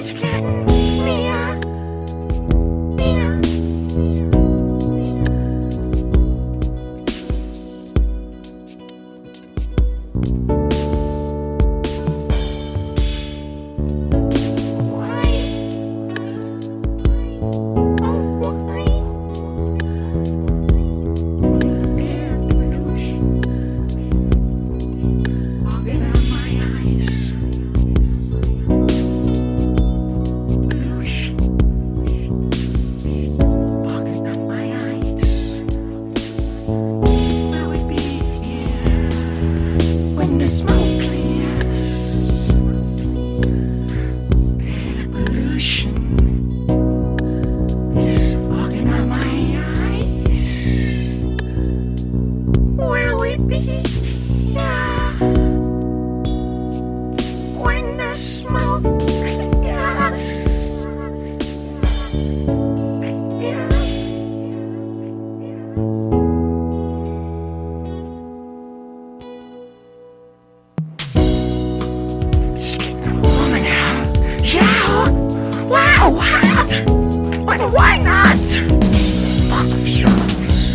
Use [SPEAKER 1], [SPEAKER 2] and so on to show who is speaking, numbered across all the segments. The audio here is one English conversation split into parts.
[SPEAKER 1] Why not? Fossil fuels.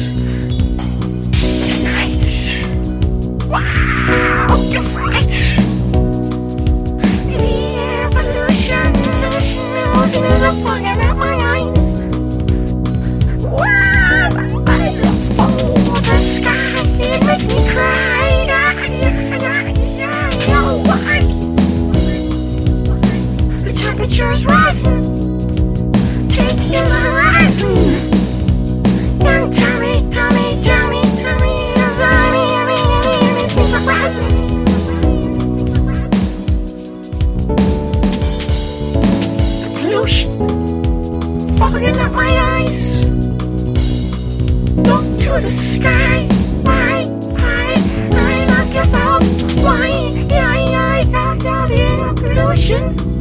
[SPEAKER 1] Tonight. Wow, you're right. The evolution is a fucking at my eyes. Wow, oh, the sky, it makes me cry. No, why? The temperature's rising. Take your horizon. Now tell me, everything's rising. The pollution fogging up my eyes. Look to the sky. Why? I guess I'll fly. Yeah, the pollution.